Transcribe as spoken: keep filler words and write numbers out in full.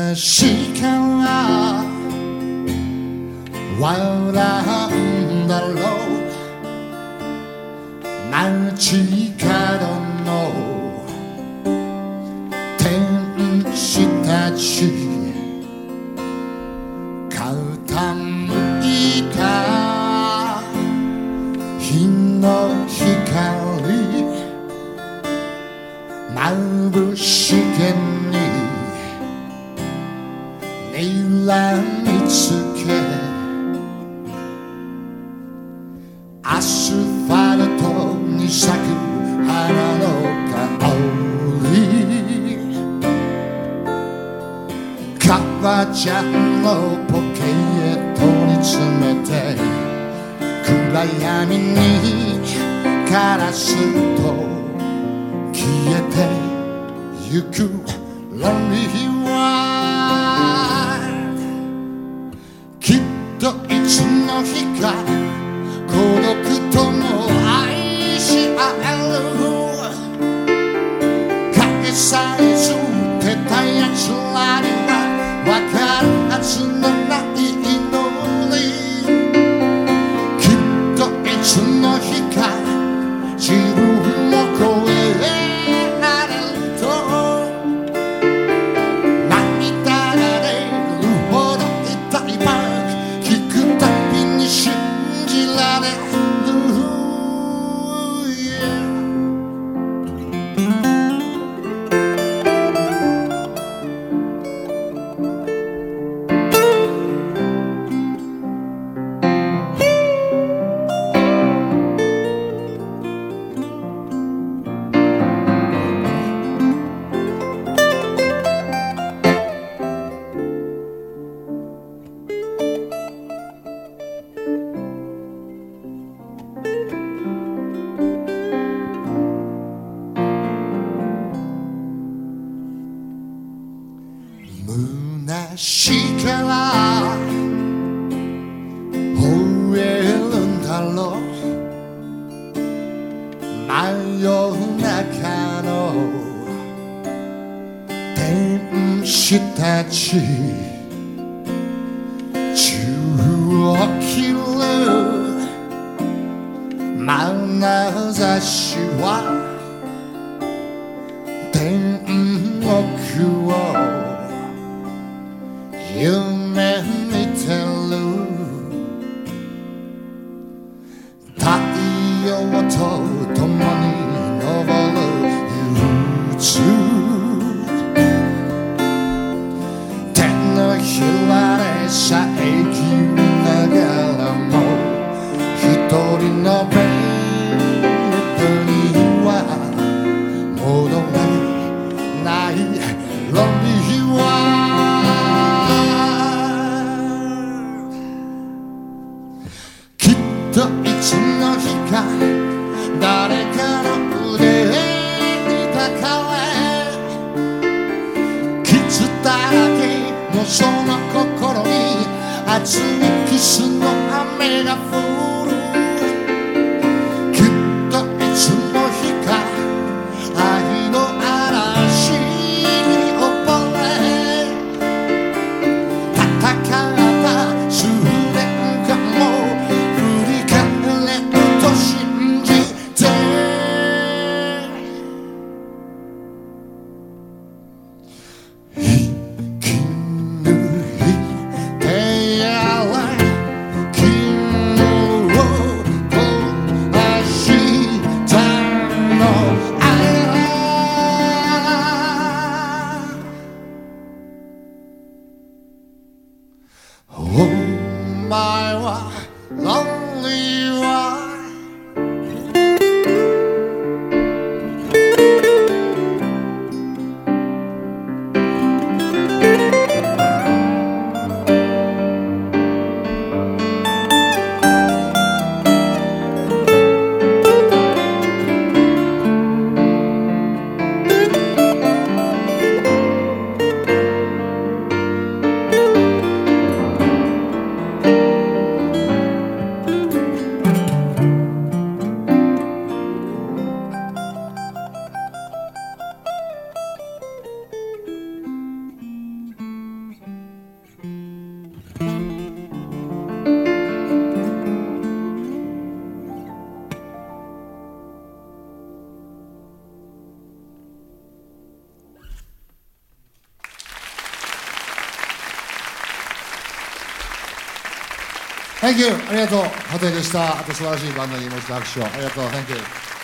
しから笑うんだろう街角の天使たち傾いた日の光眩しげに睨みつけアスファルトに咲く花の香り革ジャンのポケットに詰めて暗闇にカラスと消えてゆく Lonely World きっといつの日か孤独とも愛し合える影さえつけたやつらにはわかるはずのないのにきっといつの日か自分を超えられると涙が出るほど痛いマーク聞くたびに信じられる虚しから吠えるんだろう真夜中の天使たち宙を切る眼差しは天国を夢見てる太陽と共に昇る憂鬱手のひらで遮りながらも一人のベッドには戻れない Lonely Worldいつの日か誰かの腕に抱え傷だらけのその心に熱いキスの雨が降るきっといつの日か愛の嵐に溺れ戦った数年間も信じて生き抜いてやれ君 Thank you ありがとう。ハテでした。あと素晴らしいバンドにもう一度拍手をありがとう。 Thank you